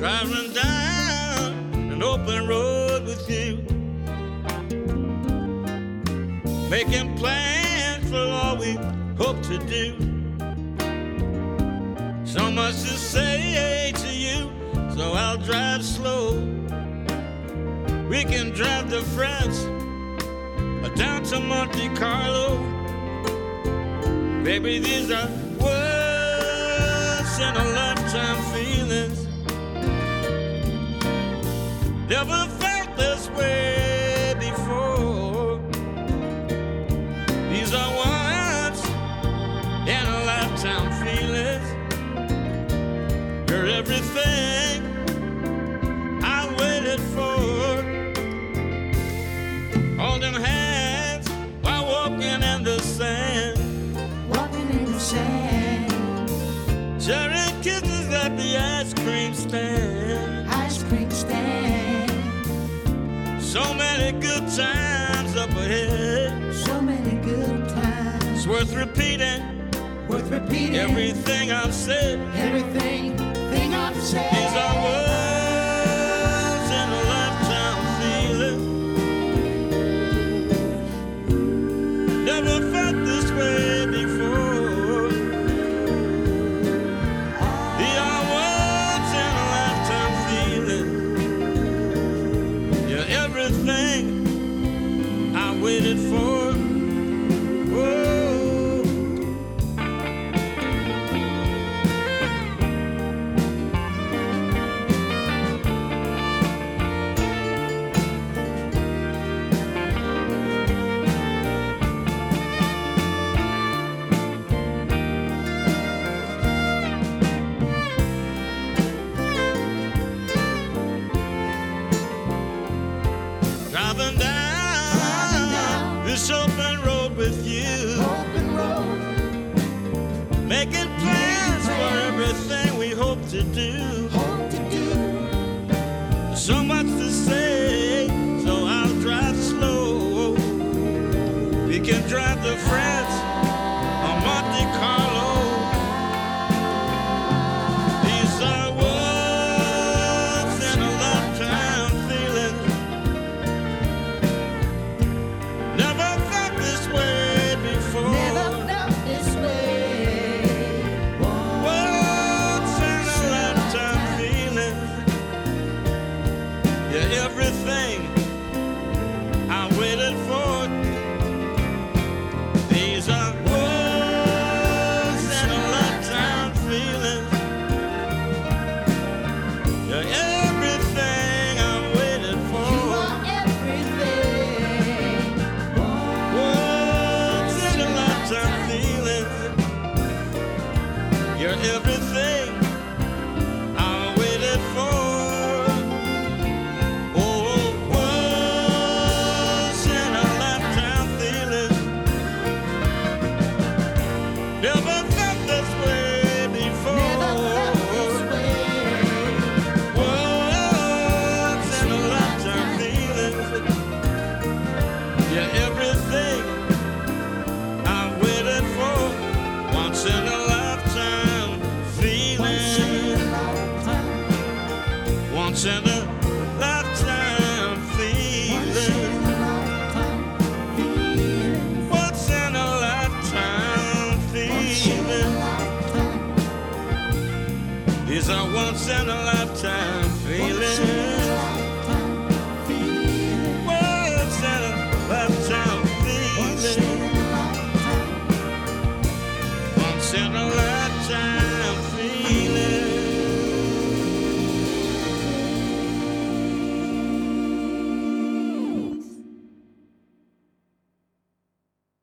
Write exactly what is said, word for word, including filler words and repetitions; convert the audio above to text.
driving down an open road with you, making plans for all we hope to do. So much to say to you, so I'll drive slow. We can drive to France or down to Monte Carlo. Baby, these are once in a lifetime feelings. Never felt this way before. These are once in a lifetime feelings. You're everything I waited for. Holding hands while walking in the sand. Walking in the sand. Sharing kisses at the ice cream stand. Ice cream stand. So many good times up ahead. So many good times. It's worth repeating. Worth repeating. Everything I've said. Everything thing I've said. These are once in a lifetime feeling. Never felt this way before. These are once in a lifetime feeling. You're everything I waited for. Whoa. Driving down, Driving down this open road with you, open road. making plans for everything we hope to do. Hope to do. So much to say, so I'll drive slow. We can drive to France or Monte Carlo. These are once in a lifetime feelings. Never felt this way before. Never felt this way. Once in a lifetime feeling. You're everything I waited for. These are once in a lifetime feelings. You're everything I waited You for. are everything. Once in a lifetime feelings. You're everything I waited for. Oh, once in a lifetime feelings. Never felt this way before. Never felt this way. Once in a lifetime feelings. You're everything I waited for. Once in a lifetime Once in feeling. a lifetime. Once in a lifetime Once in feeling. a lifetime feeling. Once in a lifetime Once in a feeling. lifetime. These are once in a lifetime Once in a feelings.